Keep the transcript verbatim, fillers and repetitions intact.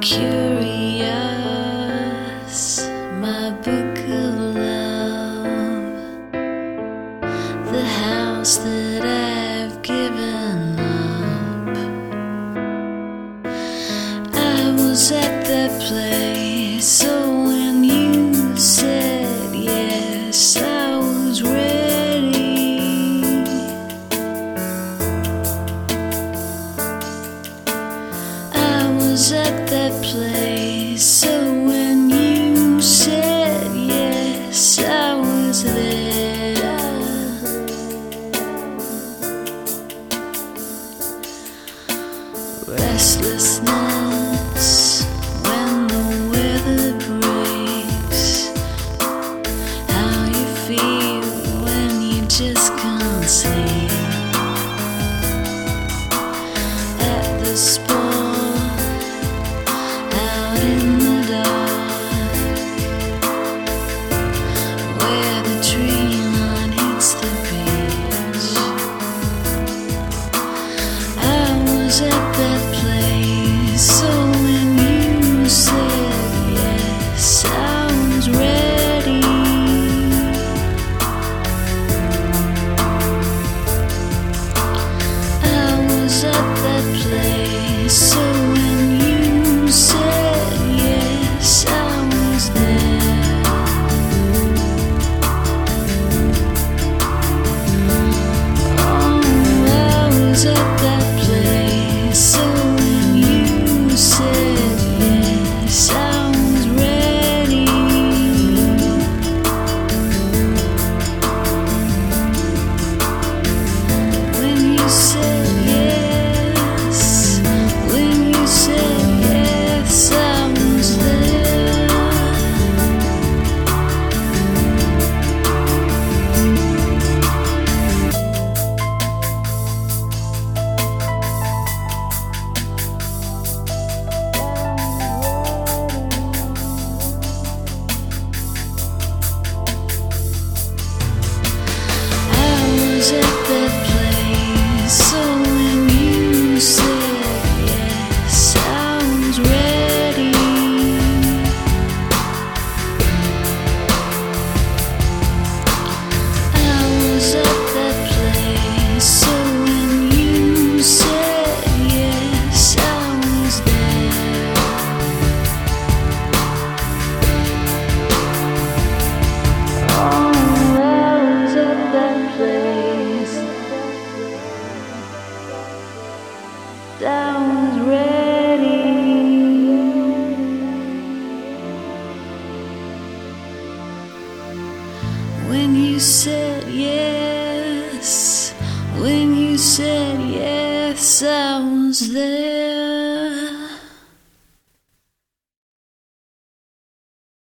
curious, my book of love, the house that I've given up. I was at that place, so when you said yes, I was ready. I was at that place, so when you said yes, I was there. Restlessness when the weather breaks, how you feel when you just can't sleep. At the spot out in the dark, where the tree line hits the beach, I was at that place, so when you said yes, I was ready. I was at that place, so when you said yes, I was there. Oh, I was at that place, so when you said yes, I was ready. When you said yes, when you said yes, I was there. I was at that place, so when you said yes, I was ready. I was at that place, so when you said yes, I was there. Oh, I was at that place, I was ready. When you said yes, when you said yes, I was there.